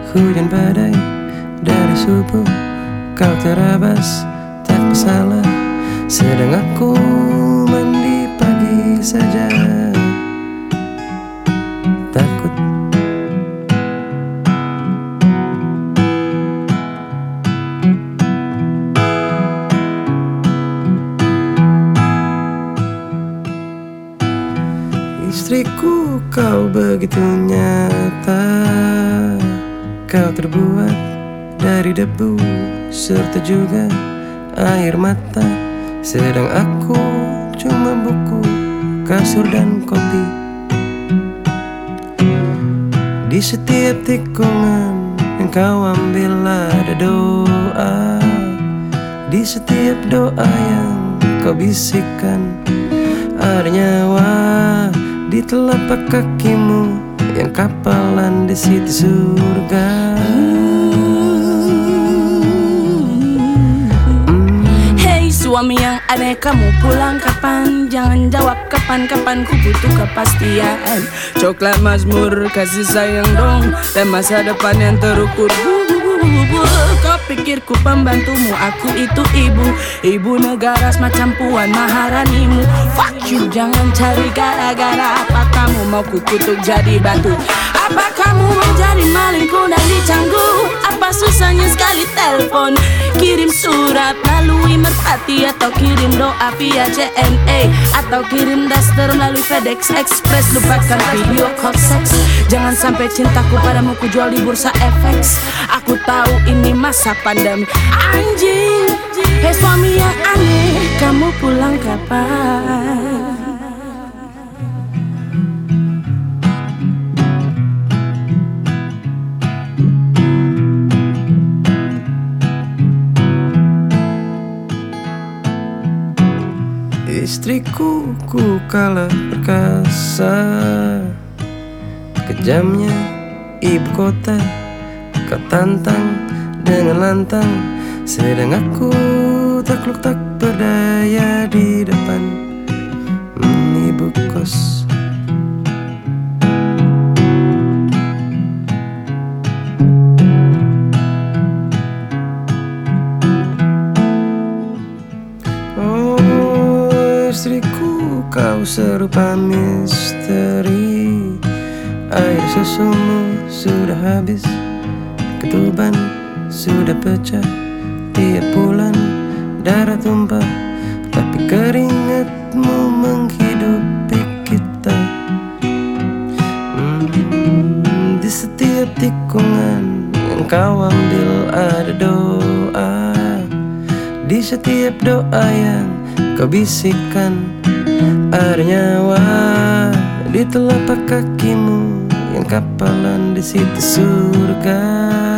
hujan badai dari subuh. Kau terabas tak bersalah, sedang aku mandi pagi saja. Takut istriku, kau begitu nyata. Kau terbuat dari debu serta juga air mata, sedang aku cuma buku, kasur dan kopi. Di setiap tikungan yang kau ambil ada doa. Di setiap doa yang kau bisikkan ada nyawa. Di telapak kakimu yang kapalan di situ surga. Hey suami yang aneh, kamu pulang kapan? Jangan jawab kapan-kapan, ku butuh kepastian. Coklat Mazmur, kasih sayang dong, dan masa depan yang terukur. Kau pikir ku pembantumu, aku itu ibu negara semacam Puan Maharanimu. Fuck you, jangan cari gara-gara. Apa kamu mau ku kutuk jadi batu? Apa kamu mau jadi maling kundang di Canggu? Apa susahnya sekali telepon, kirim surat melalui merpati, atau kirim doa via JNE, atau kirim daster melalui FedEx Express. Lupakan video call seks, jangan sampai cintaku padamu ku jual di bursa FX. Aku tahu ini masa pandemi. Anjing, hei suami yang aneh, kamu pulang kapan? Istriku, ku kalah perkasa. Kejamnya ibu kota kau tantang dengan lantang, sedang aku takluk tak berdaya di depan ibu kos. Istriku, kau serupa misteri. Air susumu sudah habis, ketuban sudah pecah. Tiap bulan darah tumpah, tapi keringatmu menghidupi kita. Di setiap tikungan yang kau ambil ada doa. Di setiap doa yang kau bisikkan ada nyawa. Di telapak kakimu yang kapalan di situ surga.